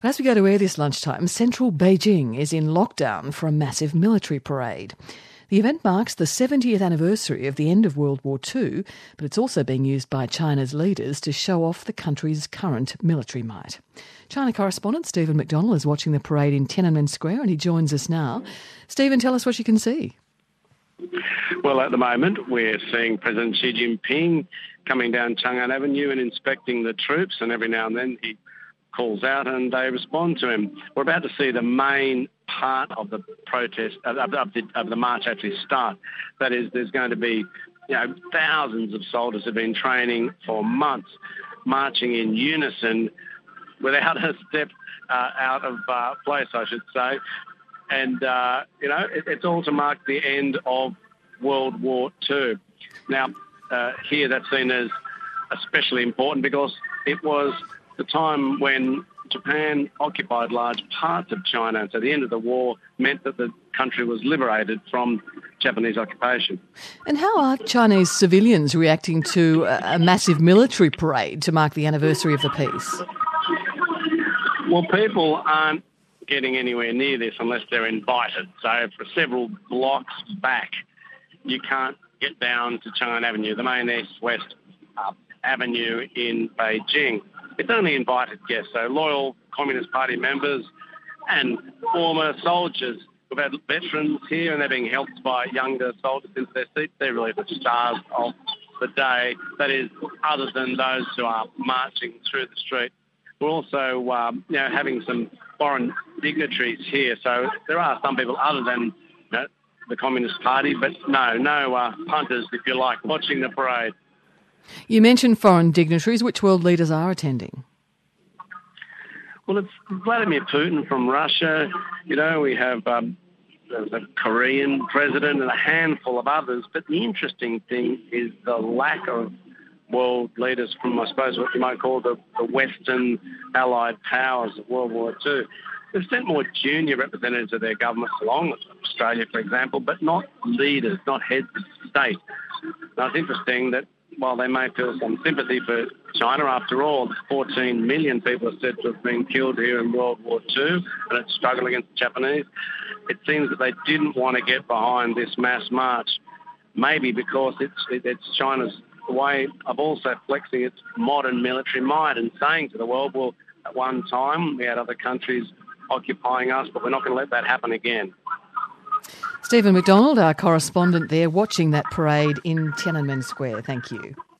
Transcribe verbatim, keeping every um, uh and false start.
As we go to air this lunchtime, central Beijing is in lockdown for a massive military parade. The event marks the seventieth anniversary of the end of World War Two, but it's also being used by China's leaders to show off the country's current military might. China correspondent Stephen McDonald is watching the parade in Tiananmen Square and he joins us now. Stephen, tell us what you can see. Well, at the moment, we're seeing President Xi Jinping coming down Chang'an Avenue and inspecting the troops, and every now and then he calls out and they respond to him. We're about to see the main part of the protest, of, of, the, of the march actually start. That is, there's going to be, you know, thousands of soldiers have been training for months, marching in unison without a step uh, out of uh, place, I should say. And, uh, you know, it, it's all to mark the end of World War Two. Now, uh, here that's seen as especially important because it was the time when Japan occupied large parts of China. And so the end of the war meant that the country was liberated from Japanese occupation. And how are Chinese civilians reacting to a, a massive military parade to mark the anniversary of the peace? Well, people aren't getting anywhere near this unless they're invited. So for several blocks back, you can't get down to Chang'an Avenue, the main east-west uh, avenue in Beijing. It's only invited guests, so loyal Communist Party members and former soldiers. We've had veterans here and they're being helped by younger soldiers into their seats. They're really the stars of the day. That is, other than those who are marching through the street. We're also um, you know, having some foreign dignitaries here. So there are some people other than you know, the Communist Party, but no, no uh, punters, if you like, watching the parade. You mentioned foreign dignitaries. Which world leaders are attending? Well, it's Vladimir Putin from Russia. You know, we have um, the Korean president and a handful of others. But the interesting thing is the lack of world leaders from, I suppose, what you might call the, the Western allied powers of World War Two. They've sent more junior representatives of their governments along, Australia, for example, but not leaders, not heads of state. Now, it's interesting that while they may feel some sympathy for China, after all, fourteen million people are said to have been killed here in World War Two, and it's struggled against the Japanese. It seems that they didn't want to get behind this mass march, maybe because it's, it's China's way of also flexing its modern military might and saying to the world, well, at one time we had other countries occupying us, but we're not going to let that happen again. Stephen McDonald, our correspondent there, watching that parade in Tiananmen Square. Thank you.